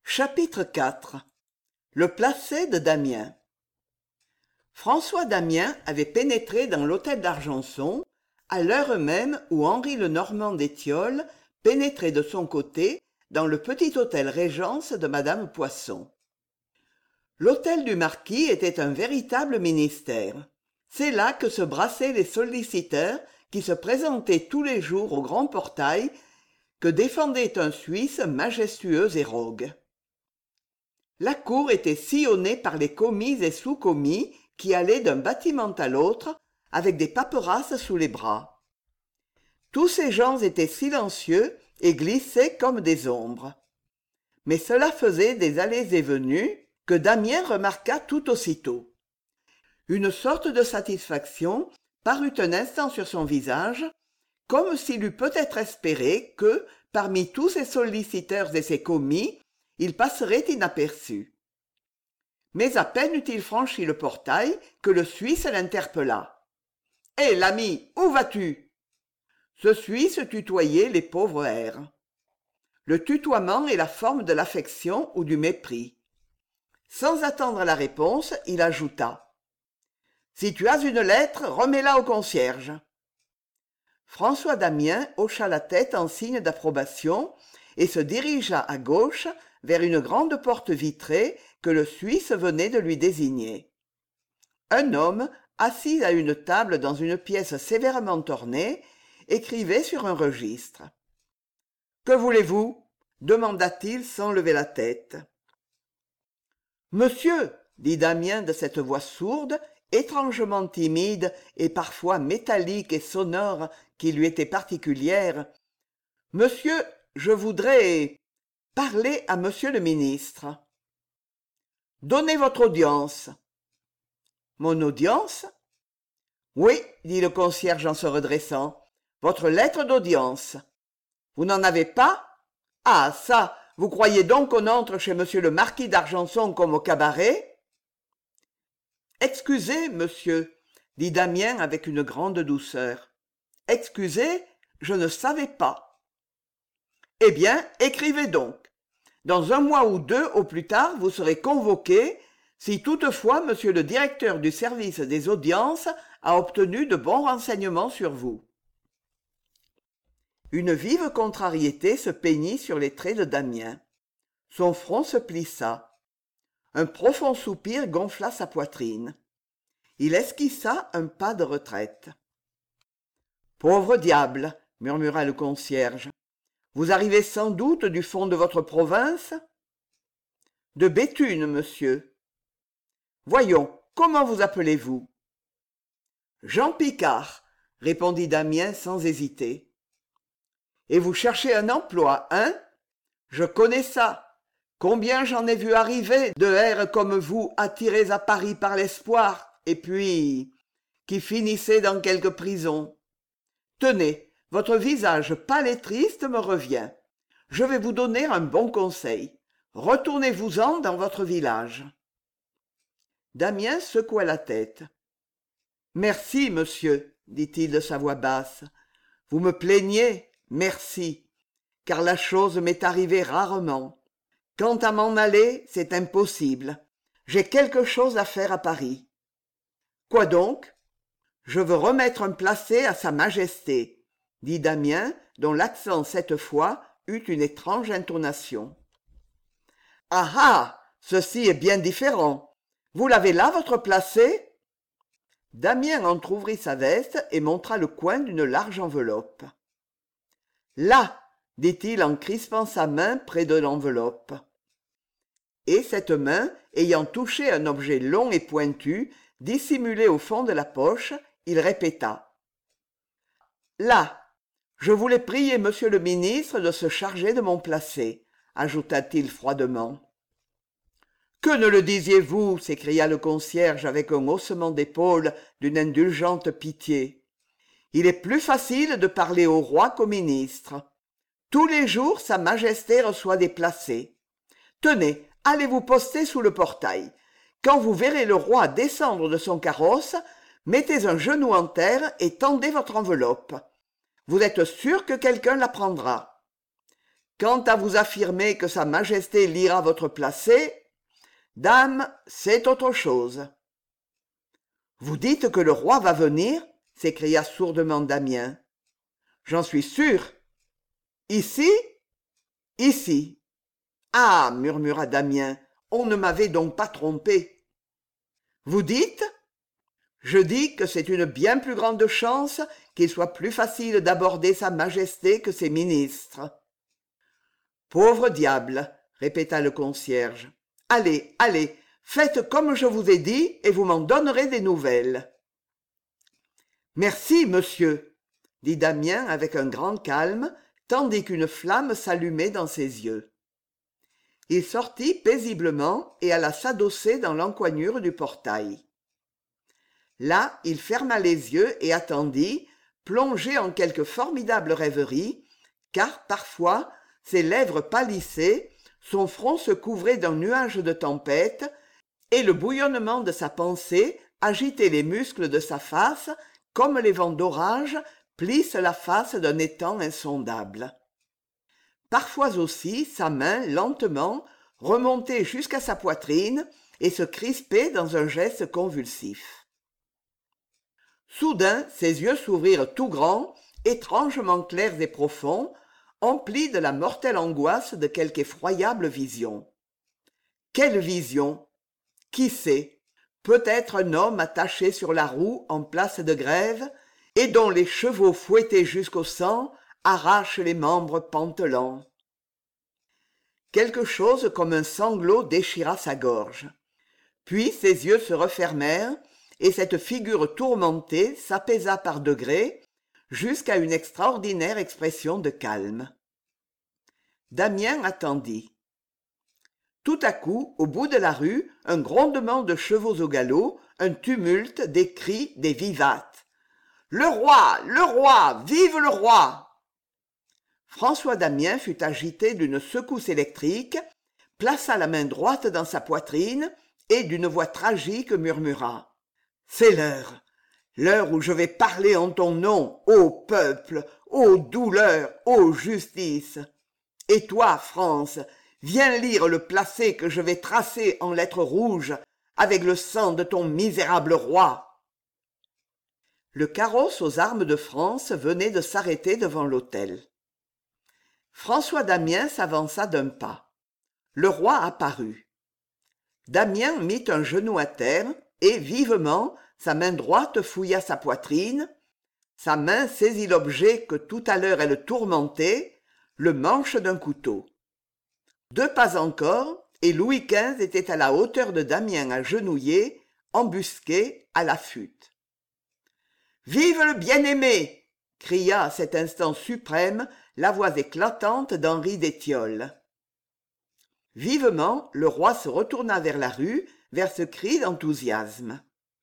Chapitre IV. Le placet de Damiens. François Damiens avait pénétré dans l'hôtel d'Argenson à l'heure même où Henri Lenormand d'Étiolles pénétrait de son côté dans le petit hôtel Régence de madame Poisson. L'hôtel du marquis était un véritable ministère. C'est là que se brassaient les solliciteurs qui se présentaient tous les jours au grand portail que défendait un Suisse majestueux et rogue. La cour était sillonnée par les commis et sous-commis qui allaient d'un bâtiment à l'autre avec des paperasses sous les bras. Tous ces gens étaient silencieux et glissaient comme des ombres. Mais cela faisait des allées et venues que Damiens remarqua tout aussitôt. Une sorte de satisfaction parut un instant sur son visage, comme s'il eût peut-être espéré que, parmi tous ces solliciteurs et ces commis, il passerait inaperçu. Mais à peine eut-il franchi le portail que le Suisse l'interpella. « Hé, l'ami, où vas-tu » Ce Suisse tutoyait les pauvres airs. Le tutoiement est la forme de l'affection ou du mépris. Sans attendre la réponse, il ajouta « Si tu as une lettre, remets-la au concierge. » François Damiens hocha la tête en signe d'approbation et se dirigea à gauche vers une grande porte vitrée que le Suisse venait de lui désigner. Un homme, assis à une table dans une pièce sévèrement ornée, écrivait sur un registre. « Que voulez-vous » demanda-t-il sans lever la tête. « Monsieur, » dit Damiens de cette voix sourde, étrangement timide et parfois métallique et sonore qui lui était particulière, « Monsieur, je voudrais parler à monsieur le ministre. »« Donnez votre audience. »« Mon audience ?»« Oui, dit le concierge en se redressant, « votre lettre d'audience. Vous n'en avez pas ? Ah, ça, vous croyez donc qu'on entre chez monsieur le marquis d'Argenson comme au cabaret ? » « Excusez, monsieur, » dit Damiens avec une grande douceur. « Excusez, je ne savais pas. » « Eh bien, écrivez donc. Dans un mois ou deux au plus tard, vous serez convoqué, si toutefois monsieur le directeur du service des audiences a obtenu de bons renseignements sur vous. » Une vive contrariété se peignit sur les traits de Damiens. Son front se plissa. Un profond soupir gonfla sa poitrine. Il esquissa un pas de retraite. « Pauvre diable !» murmura le concierge. « Vous arrivez sans doute du fond de votre province ?»« De Béthune, monsieur. »« Voyons, comment vous appelez-vous ?»« Jean Picard, » répondit Damiens sans hésiter. « Et vous cherchez un emploi, hein ? Je connais ça. Combien j'en ai vu arriver de hères comme vous attirés à Paris par l'espoir, et puis qui finissaient dans quelque prison. Tenez, votre visage pâle et triste me revient. Je vais vous donner un bon conseil. Retournez-vous-en dans votre village. » Damiens secoua la tête. « Merci, monsieur, dit-il de sa voix basse. Vous me plaignez, merci, car la chose m'est arrivée rarement. Quant à m'en aller, c'est impossible. J'ai quelque chose à faire à Paris. »« Quoi donc ? » ?»« Je veux remettre un placet à Sa Majesté, » dit Damiens, dont l'accent cette fois eut une étrange intonation. « Ah ah ! Ceci est bien différent. Vous l'avez là, votre placet ?» Damiens entr'ouvrit sa veste et montra le coin d'une large enveloppe. « Là !» dit-il en crispant sa main près de l'enveloppe. Et cette main, ayant touché un objet long et pointu, dissimulé au fond de la poche, il répéta. « Là ! Je voulais prier monsieur le ministre de se charger de mon placet, » ajouta-t-il froidement. « Que ne le disiez-vous » s'écria le concierge avec un haussement d'épaules d'une indulgente pitié. « Il est plus facile de parler au roi qu'au ministre. Tous les jours, Sa Majesté reçoit des placets. Tenez, allez vous poster sous le portail. Quand vous verrez le roi descendre de son carrosse, mettez un genou en terre et tendez votre enveloppe. Vous êtes sûr que quelqu'un la prendra. Quant à vous affirmer que Sa Majesté lira votre placet, dame, c'est autre chose. Vous dites que le roi va venir? S'écria sourdement Damiens. J'en suis sûr. Ici? Ici. Ah, murmura Damiens, on ne m'avait donc pas trompé. Vous dites? Je dis que c'est une bien plus grande chance qu'il soit plus facile d'aborder Sa Majesté que ses ministres. Pauvre diable, répéta le concierge. Allez, allez, faites comme je vous ai dit et vous m'en donnerez des nouvelles. Merci, monsieur, dit Damiens avec un grand calme, tandis qu'une flamme s'allumait dans ses yeux. Il sortit paisiblement et alla s'adosser dans l'encoignure du portail. Là, il ferma les yeux et attendit, plongé en quelque formidable rêverie, car parfois ses lèvres pâlissaient, son front se couvrait d'un nuage de tempête, et le bouillonnement de sa pensée agitait les muscles de sa face comme les vents d'orage plissent la face d'un étang insondable. Parfois aussi sa main, lentement, remontait jusqu'à sa poitrine et se crispait dans un geste convulsif. Soudain, ses yeux s'ouvrirent tout grands, étrangement clairs et profonds, emplis de la mortelle angoisse de quelque effroyable vision. Quelle vision? Qui sait? Peut-être un homme attaché sur la roue en place de grève, et dont les chevaux fouettés jusqu'au sang arrachent les membres pantelants. Quelque chose comme un sanglot déchira sa gorge. Puis ses yeux se refermèrent, et cette figure tourmentée s'apaisa par degrés, jusqu'à une extraordinaire expression de calme. Damiens attendit. Tout à coup, au bout de la rue, un grondement de chevaux au galop, un tumulte, des cris, des vivates. « Le roi! Le roi! Vive le roi !» François Damiens fut agité d'une secousse électrique, plaça la main droite dans sa poitrine et d'une voix tragique murmura. « C'est l'heure! L'heure où je vais parler en ton nom, ô peuple, ô douleur, ô justice! Et toi, France, viens lire le placet que je vais tracer en lettres rouges avec le sang de ton misérable roi. » Le carrosse aux armes de France venait de s'arrêter devant l'autel. François Damiens s'avança d'un pas. Le roi apparut. Damiens mit un genou à terre et, vivement, sa main droite fouilla sa poitrine, sa main saisit l'objet que tout à l'heure elle tourmentait, le manche d'un couteau. 2 pas encore, et Louis XV était à la hauteur de Damiens agenouillé, embusqué, à l'affût. « Vive le bien-aimé !» cria à cet instant suprême la voix éclatante d'Henri d'Étiole. Vivement, le roi se retourna vers la rue, vers ce cri d'enthousiasme.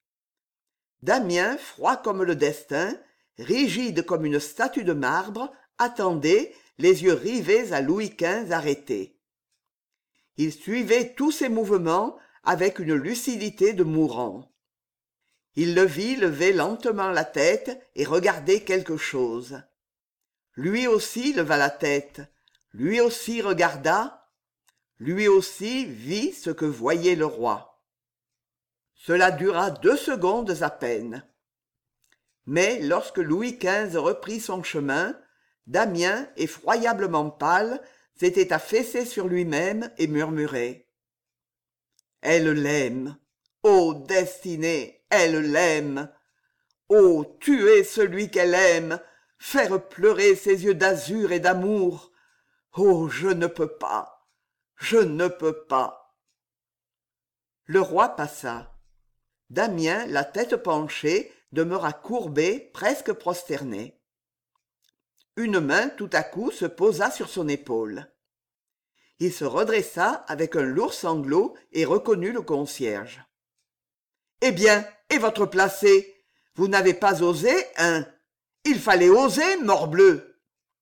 Damiens, froid comme le destin, rigide comme une statue de marbre, attendait, les yeux rivés à Louis XV arrêté. Il suivait tous ses mouvements avec une lucidité de mourant. Il le vit lever lentement la tête et regarder quelque chose. Lui aussi leva la tête, lui aussi regarda, lui aussi vit ce que voyait le roi. Cela dura 2 secondes à peine. Mais lorsque Louis XV reprit son chemin, Damiens, effroyablement pâle, s'était affaissé sur lui-même et murmurait. « Elle l'aime. Ô destinée, elle l'aime. Ô tuer celui qu'elle aime, faire pleurer ses yeux d'azur et d'amour. Oh, je ne peux pas, je ne peux pas. » Le roi passa. Damiens, la tête penchée, demeura courbé, presque prosterné. Une main, tout à coup, se posa sur son épaule. Il se redressa avec un lourd sanglot et reconnut le concierge. « Eh bien, et votre placet? Vous n'avez pas osé, hein? Il fallait oser, morbleu !»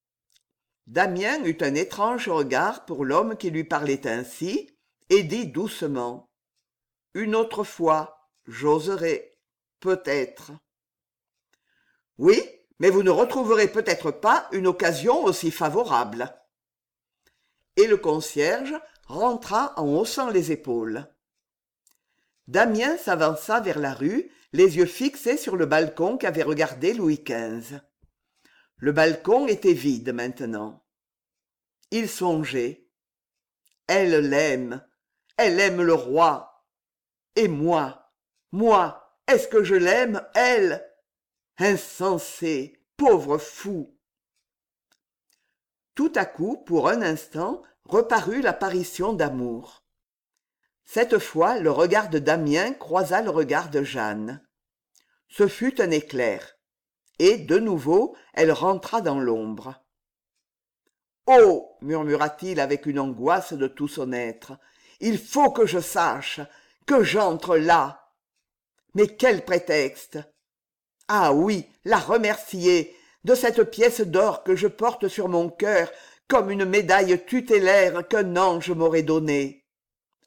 Damiens eut un étrange regard pour l'homme qui lui parlait ainsi, et dit doucement. « Une autre fois, j'oserai, peut-être. » « Oui, mais vous ne retrouverez peut-être pas une occasion aussi favorable. » et le concierge rentra en haussant les épaules. Damiens s'avança vers la rue, les yeux fixés sur le balcon qu'avait regardé Louis XV. Le balcon était vide maintenant. Il songeait. Elle l'aime, elle aime le roi. Et moi, est-ce que je l'aime, elle? Insensé, pauvre fou! Tout à coup, pour un instant, reparut l'apparition d'Amour. Cette fois, le regard de Damiens croisa le regard de Jeanne. Ce fut un éclair. Et, de nouveau, elle rentra dans l'ombre. « Oh !» murmura-t-il avec une angoisse de tout son être. « Il faut que je sache, que j'entre là. Mais quel prétexte! Ah oui, la remercier de cette pièce d'or que je porte sur mon cœur comme une médaille tutélaire qu'un ange m'aurait donnée. Allons. »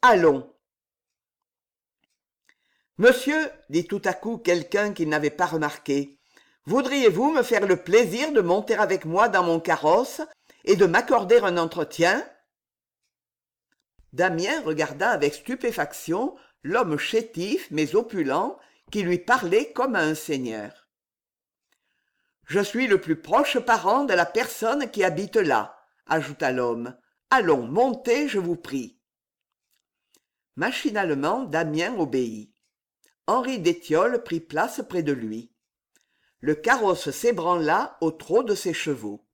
« Monsieur, dit tout à coup quelqu'un qu'il n'avait pas remarqué, voudriez-vous me faire le plaisir de monter avec moi dans mon carrosse et de m'accorder un entretien ?» Damiens regarda avec stupéfaction l'homme chétif mais opulent qui lui parlait comme à un seigneur. « Je suis le plus proche parent de la personne qui habite là, » ajouta l'homme. « Allons, montez, je vous prie. » Machinalement, Damiens obéit. Henri d'Étiolles prit place près de lui. Le carrosse s'ébranla au trot de ses chevaux.